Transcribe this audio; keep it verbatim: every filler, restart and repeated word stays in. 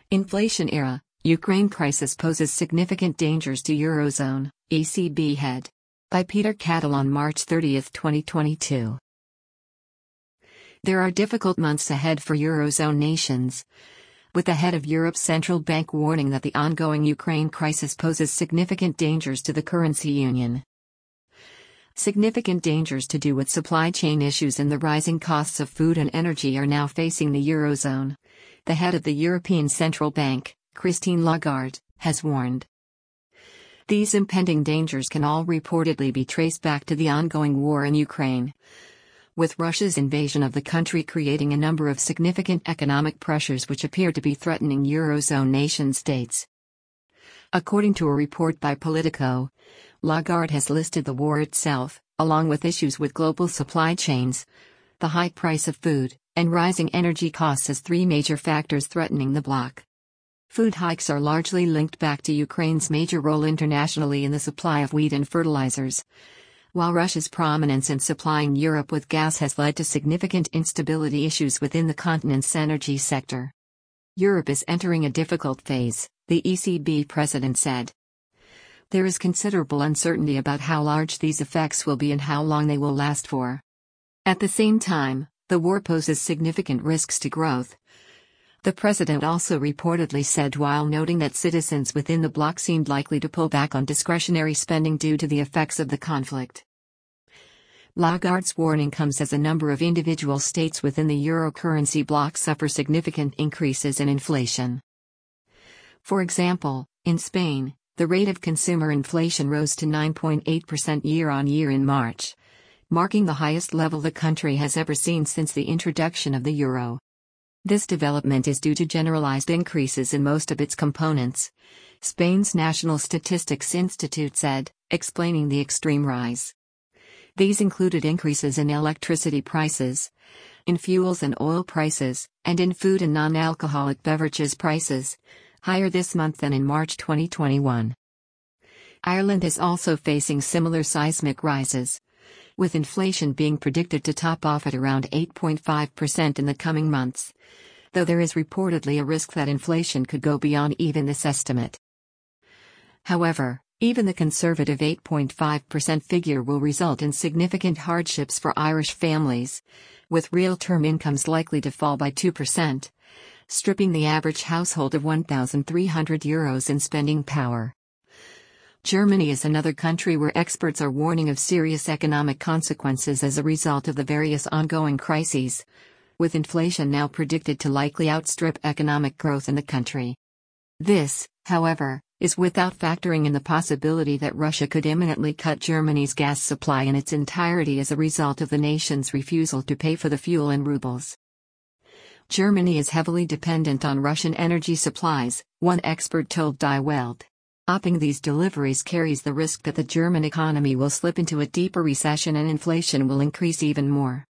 Inflation era, Ukraine crisis poses significant dangers to Eurozone, E C B head. By Peter Cattle on March thirtieth, twenty twenty-two. There are difficult months ahead for Eurozone nations, with the head of Europe's central bank warning that the ongoing Ukraine crisis poses significant dangers to the currency union. Significant dangers to do with supply chain issues and the rising costs of food and energy are now facing the Eurozone. The head of the European Central Bank, Christine Lagarde, has warned. These impending dangers can all reportedly be traced back to the ongoing war in Ukraine, with Russia's invasion of the country creating a number of significant economic pressures which appear to be threatening Eurozone nation-states. According to a report by Politico, Lagarde has listed the war itself, along with issues with global supply chains, the high price of food, and rising energy costs as three major factors threatening the bloc. Food hikes are largely linked back to Ukraine's major role internationally in the supply of wheat and fertilizers, while Russia's prominence in supplying Europe with gas has led to significant instability issues within the continent's energy sector. Europe is entering a difficult phase, the E C B president said. There is considerable uncertainty about how large these effects will be and how long they will last for. At the same time, the war poses significant risks to growth, the president also reportedly said, while noting that citizens within the bloc seemed likely to pull back on discretionary spending due to the effects of the conflict. Lagarde's warning comes as a number of individual states within the euro currency bloc suffer significant increases in inflation. For example, in Spain, the rate of consumer inflation rose to nine point eight percent year-on-year in March, marking the highest level the country has ever seen since the introduction of the euro. This development is due to generalized increases in most of its components, Spain's National Statistics Institute said, explaining the extreme rise. These included increases in electricity prices, in fuels and oil prices, and in food and non-alcoholic beverages prices, higher this month than in March twenty twenty-one. Ireland is also facing similar seismic rises, with inflation being predicted to top off at around eight point five percent in the coming months, though there is reportedly a risk that inflation could go beyond even this estimate. However, even the conservative eight point five percent figure will result in significant hardships for Irish families, with real-term incomes likely to fall by two percent, stripping the average household of one thousand three hundred euros in spending power. Germany is another country where experts are warning of serious economic consequences as a result of the various ongoing crises, with inflation now predicted to likely outstrip economic growth in the country. This, however, is without factoring in the possibility that Russia could imminently cut Germany's gas supply in its entirety as a result of the nation's refusal to pay for the fuel in rubles. Germany is heavily dependent on Russian energy supplies, one expert told Die Welt. Stopping these deliveries carries the risk that the German economy will slip into a deeper recession and inflation will increase even more.